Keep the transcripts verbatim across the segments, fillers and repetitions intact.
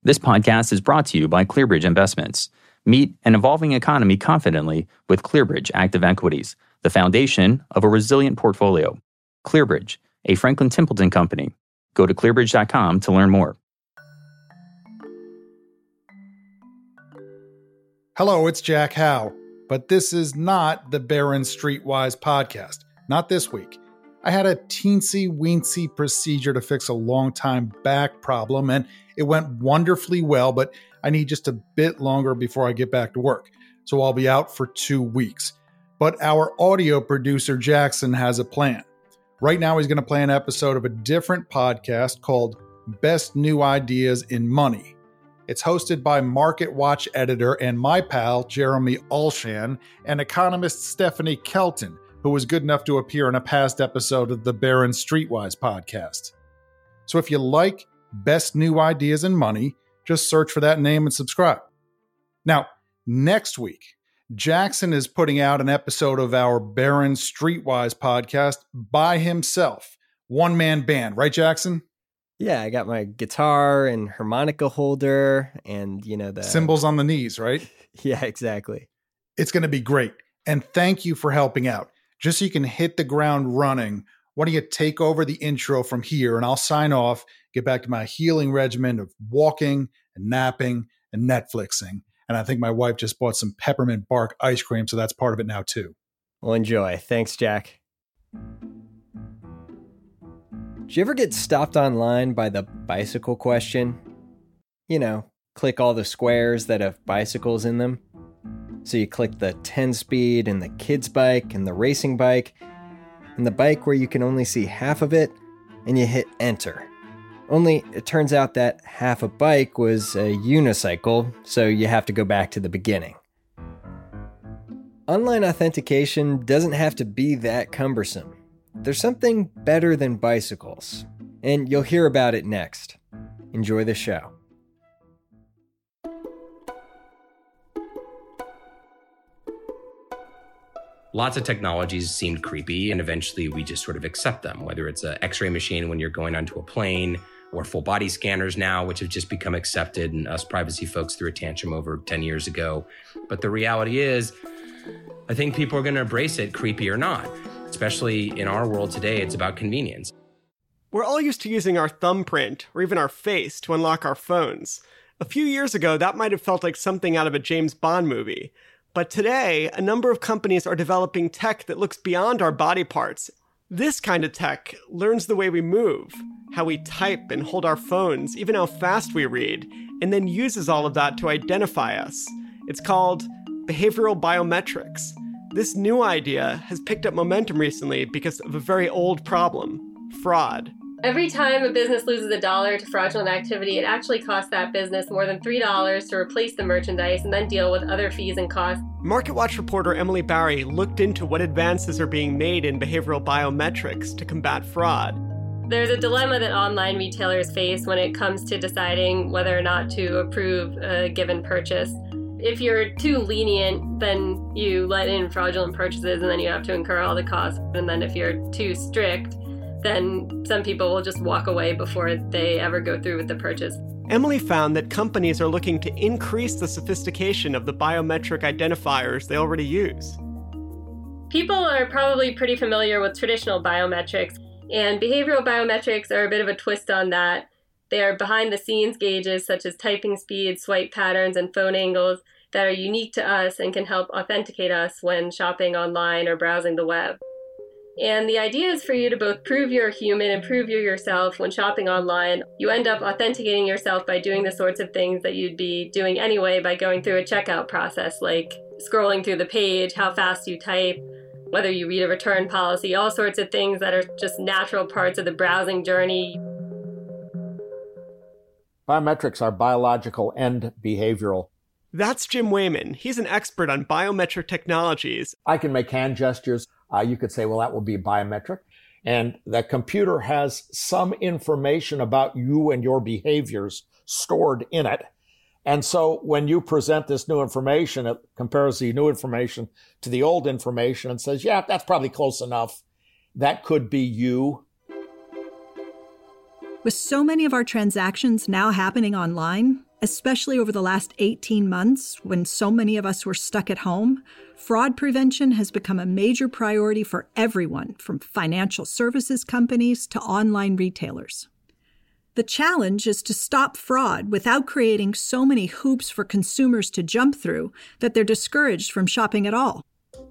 This podcast is brought to you by ClearBridge Investments. Meet an evolving economy confidently with ClearBridge Active Equities, the foundation of a resilient portfolio. ClearBridge, a Franklin Templeton company. Go to clear bridge dot com to learn more. Hello, it's Jack Howe, but this is not the Barron Streetwise podcast. Not this week. I had a teensy-weensy procedure to fix a long-time back problem, and it went wonderfully well, but I need just a bit longer before I get back to work, so I'll be out for two weeks. But our audio producer, Jackson, has a plan. Right now, he's going to play an episode of a different podcast called Best New Ideas in Money. It's hosted by Market Watch editor and my pal, Jeremy Olshan, and economist Stephanie Kelton, who was good enough to appear in a past episode of the Barron Streetwise podcast. So if you like Best New Ideas in Money, just search for that name and subscribe. Now, next week, Jackson is putting out an episode of our Barron Streetwise podcast by himself. One-man band, right, Jackson? Yeah, I got my guitar and harmonica holder and, you know, the cymbals on the knees, right? Yeah, exactly. It's going to be great. And thank you for helping out. Just so you can hit the ground running, why don't you take over the intro from here and I'll sign off, get back to my healing regimen of walking and napping and Netflixing. And I think my wife just bought some peppermint bark ice cream, so that's part of it now too. Well, enjoy. Thanks, Jack. Did you ever get stopped online by the bicycle question? You know, click all the squares that have bicycles in them. So you click the ten-speed and the kids' bike and the racing bike and the bike where you can only see half of it, and you hit enter. Only it turns out that half a bike was a unicycle, so you have to go back to the beginning. Online authentication doesn't have to be that cumbersome. There's something better than bicycles, and you'll hear about it next. Enjoy the show. Lots of technologies seemed creepy, and eventually we just sort of accept them, whether it's an x-ray machine when you're going onto a plane, or full body scanners now, which have just become accepted, and us privacy folks threw a tantrum over ten years ago. But the reality is, I think people are going to embrace it, creepy or not. Especially in our world today, it's about convenience. We're all used to using our thumbprint or even our face to unlock our phones. A few years ago, that might have felt like something out of a James Bond movie. But today, a number of companies are developing tech that looks beyond our body parts. This kind of tech learns the way we move, how we type and hold our phones, even how fast we read, and then uses all of that to identify us. It's called behavioral biometrics. This new idea has picked up momentum recently because of a very old problem: fraud. Every time a business loses a dollar to fraudulent activity, it actually costs that business more than three dollars to replace the merchandise and then deal with other fees and costs. MarketWatch reporter Emily Barry looked into what advances are being made in behavioral biometrics to combat fraud. There's a dilemma that online retailers face when it comes to deciding whether or not to approve a given purchase. If you're too lenient, then you let in fraudulent purchases and then you have to incur all the costs. And then if you're too strict, then some people will just walk away before they ever go through with the purchase. Emily found that companies are looking to increase the sophistication of the biometric identifiers they already use. People are probably pretty familiar with traditional biometrics, and behavioral biometrics are a bit of a twist on that. They are behind-the-scenes gauges such as typing speed, swipe patterns, and phone angles that are unique to us and can help authenticate us when shopping online or browsing the web. And the idea is for you to both prove you're human and prove you're yourself when shopping online. You end up authenticating yourself by doing the sorts of things that you'd be doing anyway by going through a checkout process, like scrolling through the page, how fast you type, whether you read a return policy, all sorts of things that are just natural parts of the browsing journey. Biometrics are biological and behavioral. That's Jim Wayman. He's an expert on biometric technologies. I can make hand gestures. Uh, you could say, well, that will be biometric. And the computer has some information about you and your behaviors stored in it. And so when you present this new information, it compares the new information to the old information and says, yeah, that's probably close enough. That could be you. With so many of our transactions now happening online, Especially over the last eighteen months, when so many of us were stuck at home, fraud prevention has become a major priority for everyone, from financial services companies to online retailers. The challenge is to stop fraud without creating so many hoops for consumers to jump through that they're discouraged from shopping at all.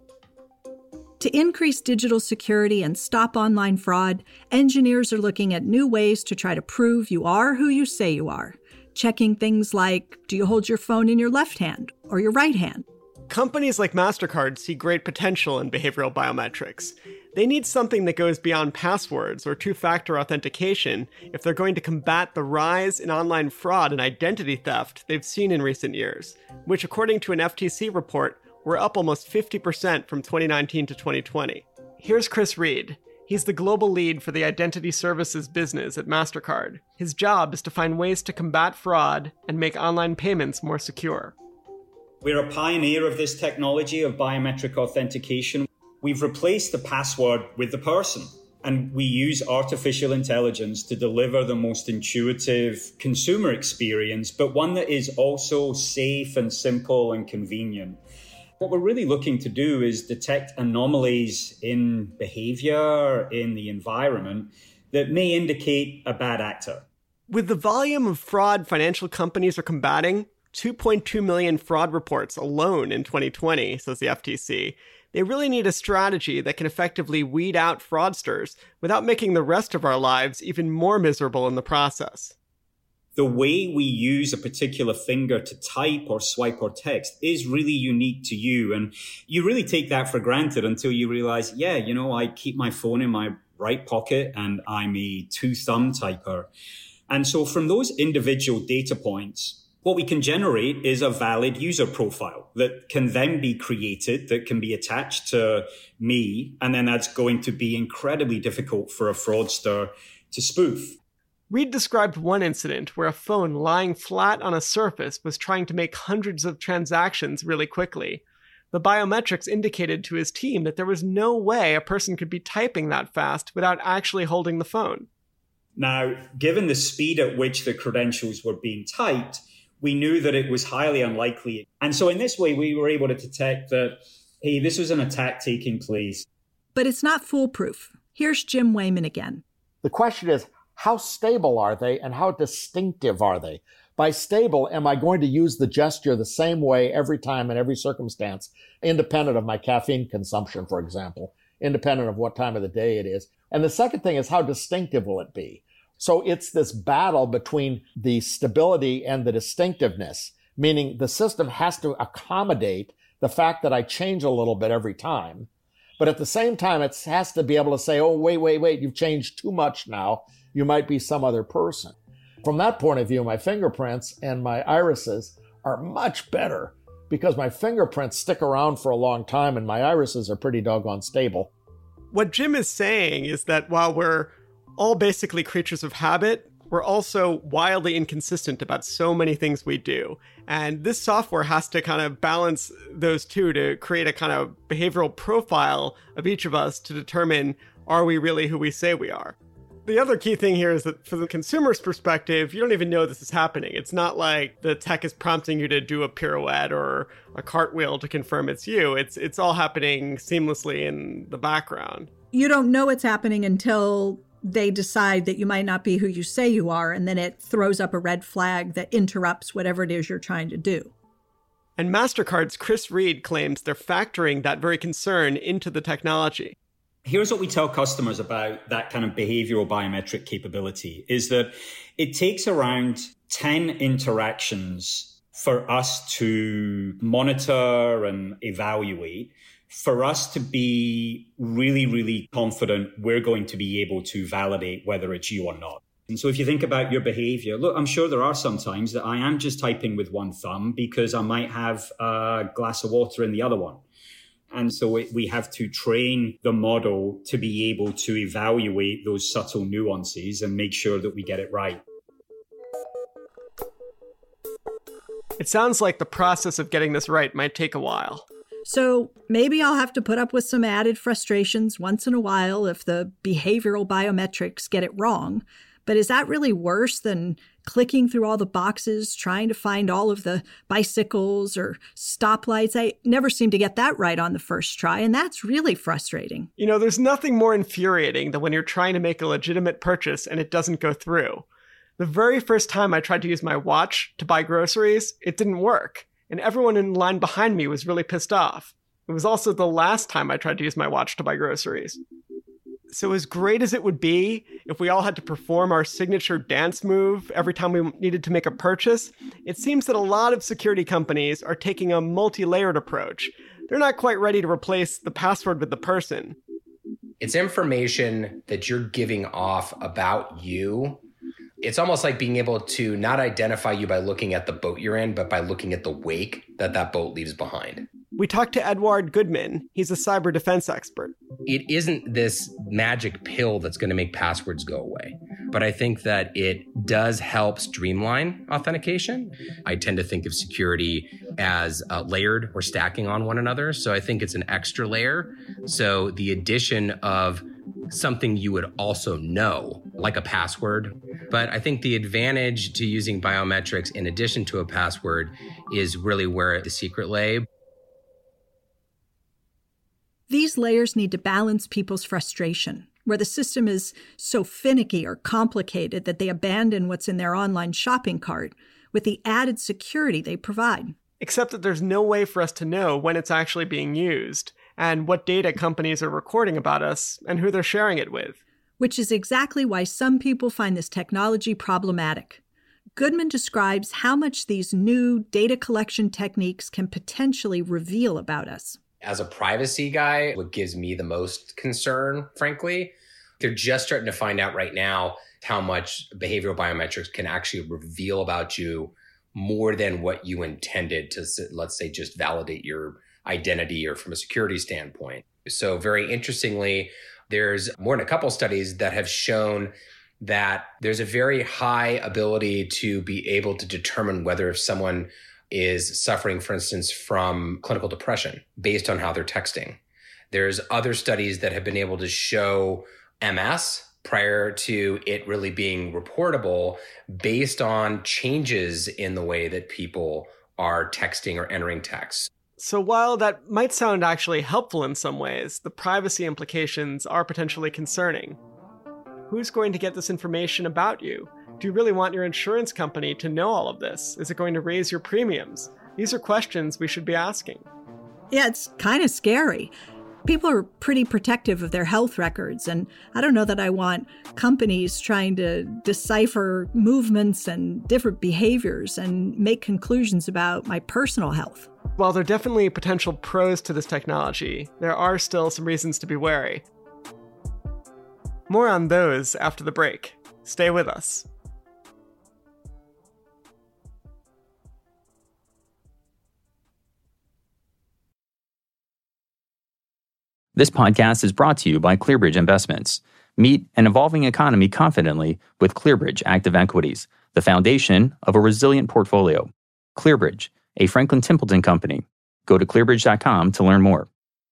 To increase digital security and stop online fraud, engineers are looking at new ways to try to prove you are who you say you are. Checking things like, do you hold your phone in your left hand or your right hand? Companies like MasterCard see great potential in behavioral biometrics. They need something that goes beyond passwords or two-factor authentication if they're going to combat the rise in online fraud and identity theft they've seen in recent years, which, according to an F T C report, were up almost fifty percent from twenty nineteen to twenty twenty. Here's Chris Reed. He's the global lead for the identity services business at MasterCard. His job is to find ways to combat fraud and make online payments more secure. We're a pioneer of this technology of biometric authentication. We've replaced the password with the person, and we use artificial intelligence to deliver the most intuitive consumer experience, but one that is also safe and simple and convenient. What we're really looking to do is detect anomalies in behavior, in the environment, that may indicate a bad actor. With the volume of fraud financial companies are combating, two point two million fraud reports alone in twenty twenty, says the F T C, they really need a strategy that can effectively weed out fraudsters without making the rest of our lives even more miserable in the process. The way we use a particular finger to type or swipe or text is really unique to you. And you really take that for granted until you realize, yeah, you know, I keep my phone in my right pocket and I'm a two-thumb typer. And so from those individual data points, what we can generate is a valid user profile that can then be created, that can be attached to me. And then that's going to be incredibly difficult for a fraudster to spoof. Reed described one incident where a phone lying flat on a surface was trying to make hundreds of transactions really quickly. The biometrics indicated to his team that there was no way a person could be typing that fast without actually holding the phone. Now, given the speed at which the credentials were being typed, we knew that it was highly unlikely. And so in this way, we were able to detect that, hey, this was an attack taking place. But it's not foolproof. Here's Jim Wayman again. The question is, how stable are they and how distinctive are they? By stable, am I going to use the gesture the same way every time in every circumstance, independent of my caffeine consumption, for example, independent of what time of the day it is? And the second thing is, how distinctive will it be? So it's this battle between the stability and the distinctiveness, meaning the system has to accommodate the fact that I change a little bit every time. But at the same time, it has to be able to say, oh, wait, wait, wait, you've changed too much now. You might be some other person. From that point of view, my fingerprints and my irises are much better because my fingerprints stick around for a long time and my irises are pretty doggone stable. What Jim is saying is that while we're all basically creatures of habit, we're also wildly inconsistent about so many things we do. And this software has to kind of balance those two to create a kind of behavioral profile of each of us to determine, are we really who we say we are? The other key thing here is that from the consumer's perspective, you don't even know this is happening. It's not like the tech is prompting you to do a pirouette or a cartwheel to confirm it's you. It's it's all happening seamlessly in the background. You don't know it's happening until they decide that you might not be who you say you are, and then it throws up a red flag that interrupts whatever it is you're trying to do. And MasterCard's Chris Reed claims they're factoring that very concern into the technology. Here's what we tell customers about that kind of behavioral biometric capability is that it takes around ten interactions for us to monitor and evaluate, for us to be really, really confident we're going to be able to validate whether it's you or not. And so if you think about your behavior, look, I'm sure there are some times that I am just typing with one thumb because I might have a glass of water in the other one. And so it, we have to train the model to be able to evaluate those subtle nuances and make sure that we get it right. It sounds like the process of getting this right might take a while. So maybe I'll have to put up with some added frustrations once in a while if the behavioral biometrics get it wrong. But is that really worse than clicking through all the boxes, trying to find all of the bicycles or stoplights? I never seem to get that right on the first try, and that's really frustrating. You know, there's nothing more infuriating than when you're trying to make a legitimate purchase and it doesn't go through. The very first time I tried to use my watch to buy groceries, it didn't work, and everyone in line behind me was really pissed off. It was also the last time I tried to use my watch to buy groceries. So as great as it would be if we all had to perform our signature dance move every time we needed to make a purchase, it seems that a lot of security companies are taking a multi-layered approach. They're not quite ready to replace the password with the person. It's information that you're giving off about you. It's almost like being able to not identify you by looking at the boat you're in, but by looking at the wake that that boat leaves behind. We talked to Edouard Goodman. He's a cyber defense expert. It isn't this magic pill that's going to make passwords go away, but I think that it does help streamline authentication. I tend to think of security as uh, layered or stacking on one another. So I think it's an extra layer. So the addition of something you would also know, like a password. But I think the advantage to using biometrics in addition to a password is really where the secret lay. These layers need to balance people's frustration, where the system is so finicky or complicated that they abandon what's in their online shopping cart with the added security they provide. Except that there's no way for us to know when it's actually being used and what data companies are recording about us and who they're sharing it with. Which is exactly why some people find this technology problematic. Goodman describes how much these new data collection techniques can potentially reveal about us. As a privacy guy, what gives me the most concern, frankly, they're just starting to find out right now how much behavioral biometrics can actually reveal about you more than what you intended to, let's say, just validate your identity or from a security standpoint. So very interestingly, there's more than a couple studies that have shown that there's a very high ability to be able to determine whether if someone is suffering, for instance, from clinical depression based on how they're texting. There's other studies that have been able to show M S prior to it really being reportable based on changes in the way that people are texting or entering text. So while that might sound actually helpful in some ways, the privacy implications are potentially concerning. Who's going to get this information about you? Do you really want your insurance company to know all of this? Is it going to raise your premiums? These are questions we should be asking. Yeah, it's kind of scary. People are pretty protective of their health records, and I don't know that I want companies trying to decipher movements and different behaviors and make conclusions about my personal health. While there are definitely potential pros to this technology, there are still some reasons to be wary. More on those after the break. Stay with us. This podcast is brought to you by ClearBridge Investments. Meet an evolving economy confidently with ClearBridge Active Equities, the foundation of a resilient portfolio. ClearBridge, a Franklin Templeton company. Go to clearbridge dot com to learn more.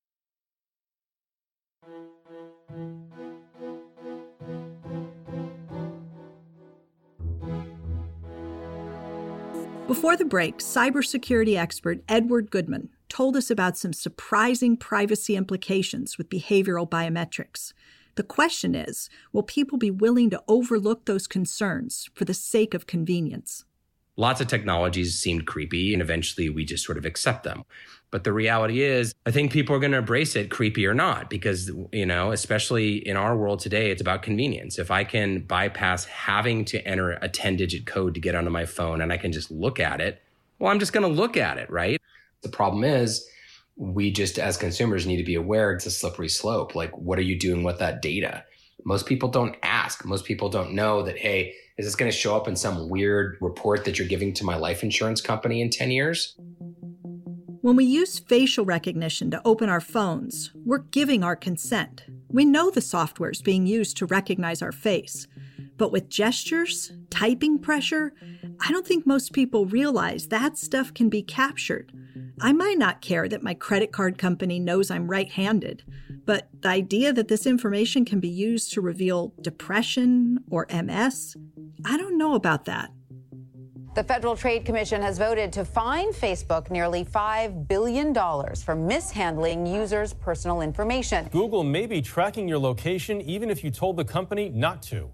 Before the break, cybersecurity expert Edouard Goodman told us about some surprising privacy implications with behavioral biometrics. The question is, will people be willing to overlook those concerns for the sake of convenience? Lots of technologies seemed creepy, and eventually we just sort of accept them. But the reality is, I think people are going to embrace it, creepy or not, because, you know, especially in our world today, it's about convenience. If I can bypass having to enter a ten-digit code to get onto my phone and I can just look at it, well, I'm just going to look at it, right? The problem is, we just, as consumers, need to be aware it's a slippery slope. Like, what are you doing with that data? Most people don't ask. Most people don't know that, hey, is this going to show up in some weird report that you're giving to my life insurance company in ten years? When we use facial recognition to open our phones, we're giving our consent. We know the software is being used to recognize our face. But with gestures, typing pressure, I don't think most people realize that stuff can be captured. I might not care that my credit card company knows I'm right-handed, But the idea that this information can be used to reveal depression or M S, I don't know about that. The Federal Trade Commission has voted to fine Facebook nearly five billion dollars for mishandling users' personal information. Google may be tracking your location even if you told the company not to.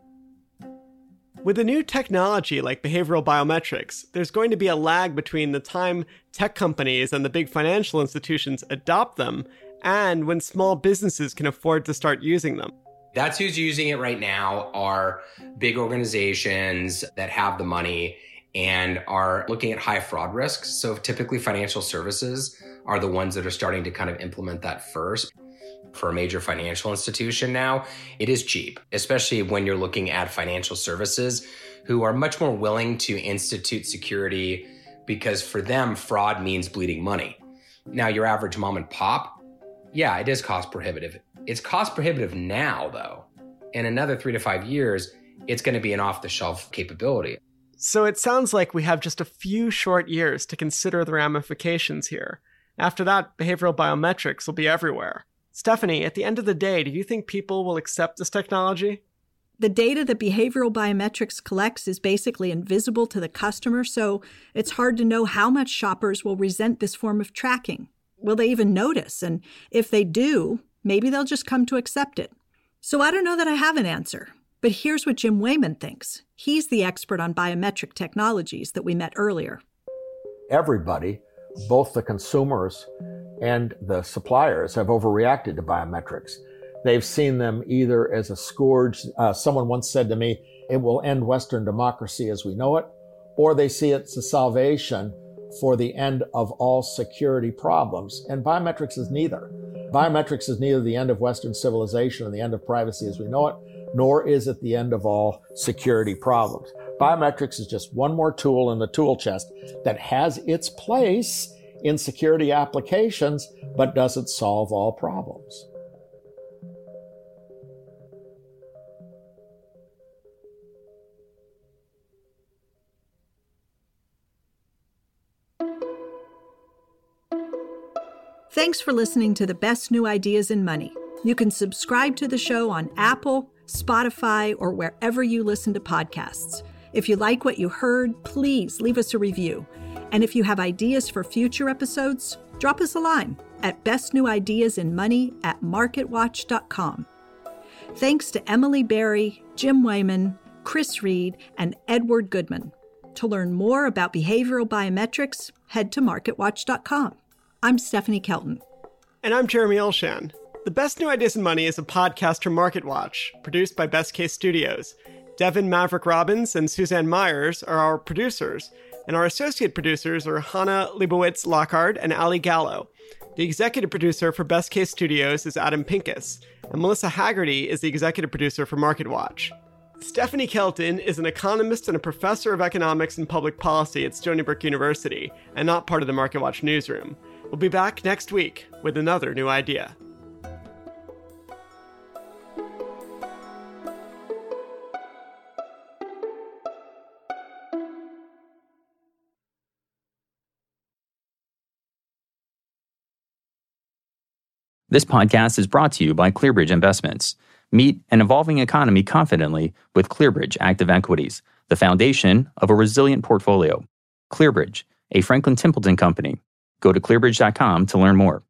With a new technology like behavioral biometrics, there's going to be a lag between the time tech companies and the big financial institutions adopt them and when small businesses can afford to start using them. That's who's using it right now are big organizations that have the money and are looking at high fraud risks. So typically financial services are the ones that are starting to kind of implement that first. For a major financial institution now, it is cheap, especially when you're looking at financial services who are much more willing to institute security because for them, fraud means bleeding money. Now, your average mom and pop, yeah, it is cost prohibitive. It's cost prohibitive now, though. In another three to five years, it's going to be an off-the-shelf capability. So it sounds like we have just a few short years to consider the ramifications here. After that, behavioral biometrics will be everywhere. Stephanie, at the end of the day, do you think people will accept this technology? The data that behavioral biometrics collects is basically invisible to the customer, so it's hard to know how much shoppers will resent this form of tracking. Will they even notice? And if they do, maybe they'll just come to accept it. So I don't know that I have an answer, but here's what Jim Wayman thinks. He's the expert on biometric technologies that we met earlier. Everybody, both the consumers and the suppliers, have overreacted to biometrics. They've seen them either as a scourge. Uh, someone once said to me, it will end Western democracy as we know it, or they see it as a salvation for the end of all security problems. And biometrics is neither. Biometrics is neither the end of Western civilization and the end of privacy as we know it, nor is it the end of all security problems. Biometrics is just one more tool in the tool chest that has its place in security applications, but doesn't solve all problems. Thanks for listening to the best new ideas in money. You can subscribe to the show on Apple, Spotify, or wherever you listen to podcasts. If you like what you heard, please leave us a review. And if you have ideas for future episodes, drop us a line at bestnewideasinmoney at marketwatch dot com. Thanks to Emily Berry, Jim Wayman, Chris Reed, and Edward Goodman. To learn more about behavioral biometrics, head to marketwatch dot com. I'm Stephanie Kelton. And I'm Jeremy Olshan. The Best New Ideas in Money is a podcast from MarketWatch, produced by Best Case Studios. Devin Maverick Robbins and Suzanne Myers are our producers, and our associate producers are Hannah Leibowitz-Lockhart and Ali Gallo. The executive producer for Best Case Studios is Adam Pincus, and Melissa Haggerty is the executive producer for MarketWatch. Stephanie Kelton is an economist and a professor of economics and public policy at Stony Brook University, and not part of the MarketWatch newsroom. We'll be back next week with another new idea. This podcast is brought to you by ClearBridge Investments. Meet an evolving economy confidently with ClearBridge Active Equities, the foundation of a resilient portfolio. ClearBridge, a Franklin Templeton company. Go to clearbridge dot com to learn more.